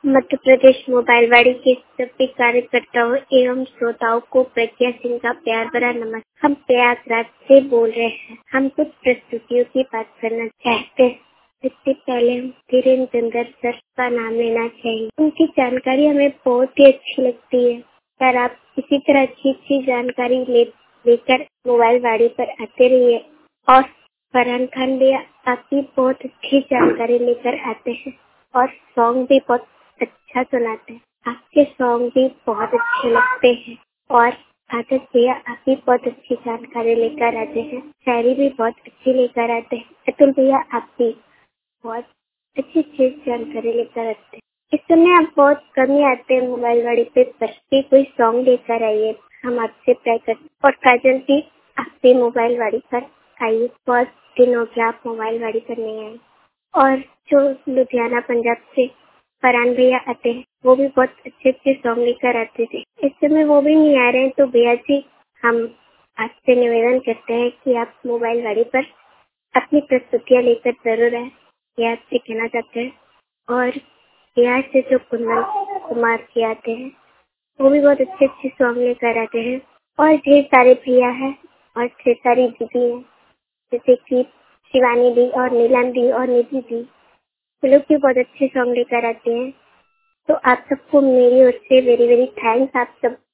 Madhya Pradesh mobile वाड़ी के सभी कार्यकर्ताओं एवं श्रोताओं को प्रज्ञा सिंह का प्यार भरा नमस्कार। हम प्रयागराज से बोल रहे हैं। हम कुछ प्रस्तुतियों की बात करना चाहते हैं। इससे पहले हम धीरेन्द्र चंद्र सर का नाम लेना चाहिए। उनकी जानकारी हमें बहुत ही अच्छी लगती है। पर आप इसी तरह अच्छी जानकारी लेकर मोबाइल वाड़ी पर आते रहिए। और फरहान खान भैया आप भी बहुत अच्छी जानकारी लेकर आते हैं और सॉन्ग भी बहुत अच्छा सुनाते हैं। आपके सॉन्ग भी बहुत अच्छे लगते हैं। और आदर्श भैया आप भी बहुत अच्छी जानकारी लेकर आते हैं। शायरी भी बहुत अच्छी लेकर आते हैं। अतुल भैया आप भी बहुत अच्छी जानकारी लेकर आते हैं। इस समय आप बहुत कम ही आते हैं मोबाइल वाड़ी पे, पर भी कोई सॉन्ग लेकर आइए, हम आपसे ट्राई करते। और काजल भी आप भी मोबाइल वाड़ी पर आइए। बहुत दिन हो गया आप मोबाइल वाड़ी पर नहीं आए। और जो लुधियाना पंजाब से फरहान भैया आते हैं, वो भी बहुत अच्छे सॉन्ग लेकर आते थे। इस समय वो भी नहीं आ रहे हैं, तो भैया जी हम आपसे निवेदन करते हैं कि आप मोबाइल वाड़ी पर अपनी प्रस्तुतियाँ लेकर जरूर आए। ये आपसे कहना चाहते हैं। और बिहार से जो कुंदन कुमार जी आते हैं, वो भी बहुत अच्छे सॉन्ग लेकर आते हैं। और ढेर सारे भैया हैं और ढेर सारी दीदी हैं, जैसे कि शिवानी दी और नीलम दी और निधि दी, वो लोग भी बहुत अच्छे सॉन्ग लेकर आते हैं। तो आप सबको मेरी ओर से वेरी वेरी थैंक्स। आप सब